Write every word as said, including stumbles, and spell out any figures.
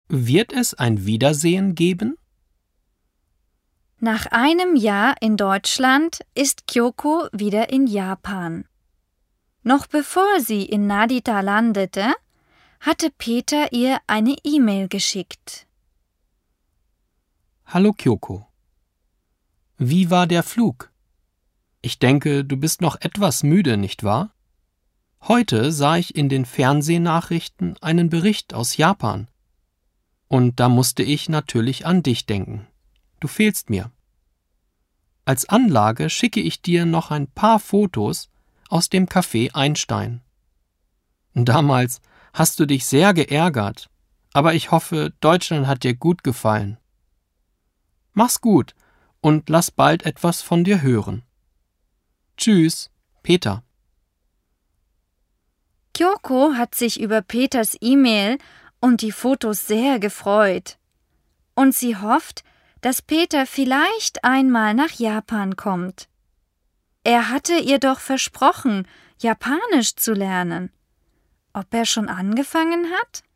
Wird es ein Wiedersehen geben? Nach einem Jahr in Deutschland ist Kyoko wieder in Japan. Noch bevor sie in Narita landete, hatte Peter ihr eine E-Mail geschickt. Hallo Kyoko. Wie war der Flug? Ich denke, du bist noch etwas müde, nicht wahr? Heute sah ich in den Fernsehnachrichten einen Bericht aus Japan. Und da musste ich natürlich an dich denken. Du fehlst mir. Als Anlage schicke ich dir noch ein paar Fotos aus dem Café Einstein. Damals hast du dich sehr geärgert, aber ich hoffe, Deutschland hat dir gut gefallen. Mach's gut und lass bald etwas von dir hören. Tschüss, Peter. Kyoko hat sich über Peters E-Mail und die Fotos sehr gefreut. Und sie hofft, dass Peter vielleicht einmal nach Japan kommt. Er hatte ihr doch versprochen, Japanisch zu lernen. Ob er schon angefangen hat?